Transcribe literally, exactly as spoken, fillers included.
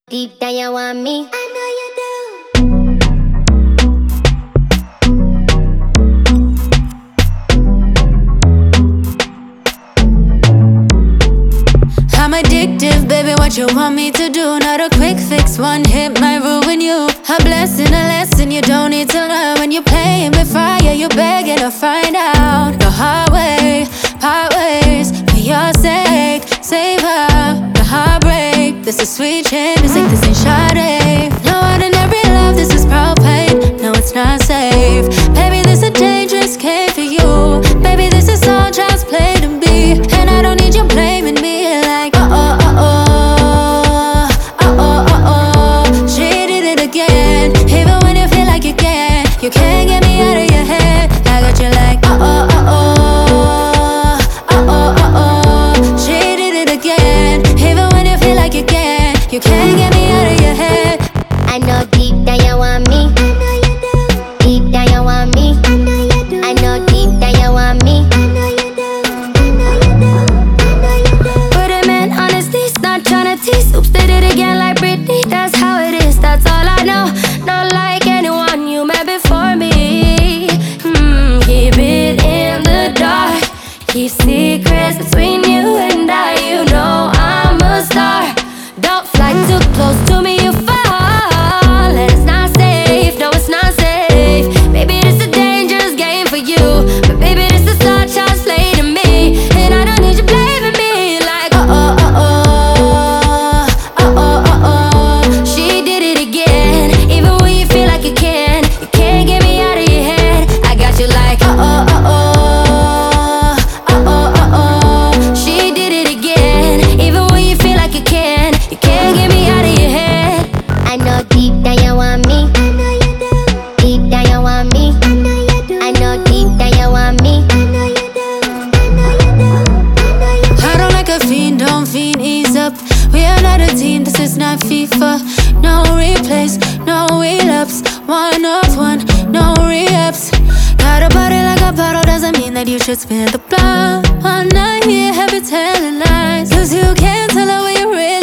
Deep down you want me, I know you do. I'm addictive, baby, what you want me to do? Not a quick fix, one hit might ruin you. A blessing, a lesson you don't need to learn. When you're playing with fire, you're begging to find out the hard way, part ways, for your sake. Save her, the heartbreak. This is sweet chin music, this ain't Sade. No ordinary love, this is propane. No, it's not safe. Baby, this a dangerous game for you. Baby, this is all child's play to me. And I don't need you blaming me like uh oh, uh oh, uh oh, uh oh. She did it again. Even when you feel like you can't, you can't get me out of your head. I got you like uh oh, uh oh, uh oh, uh oh. She did it again. Even when you feel like you can't, you can't get me out of your head. I know deep down you want me, I know you do. Deep down you want me, I know you do. I know deep down you want me, I know you do. I know you do, I know you do. But a man, honestly, not tryna tease. Oops, did it again like Britney. That's how it is, that's all I know. Not like anyone you met before me. Hmm, keep it in the dark. Keep secrets between you and I. You know I'm a star. Don't fly too close to me, you fall. And it's not safe, no, it's not safe. Baby, this a dangerous game for you. But baby, this is such a slay to me. And I don't need you blaming me like uh oh, uh oh, uh oh, uh oh. She did it again. Even when you feel like you can, you can't get me out of your head. I got you like uh oh, uh oh, uh oh, uh oh. She did it again. Even when you feel like you can, you can't get me out of your head. I know deep down you want me, I know you do. Deep down you want me, I know you do. I know deep down you want me, I know you do. I know you do, I know you do. I don't like a fiend, don't fiend, ease up. We are not a team, this is not FIFA. No replays, no relapse. One off one, no re-ups. Got a body like a bottle, doesn't mean that you should spin the block. I'm not here, happy telling lies. Cause you can't tell her what you really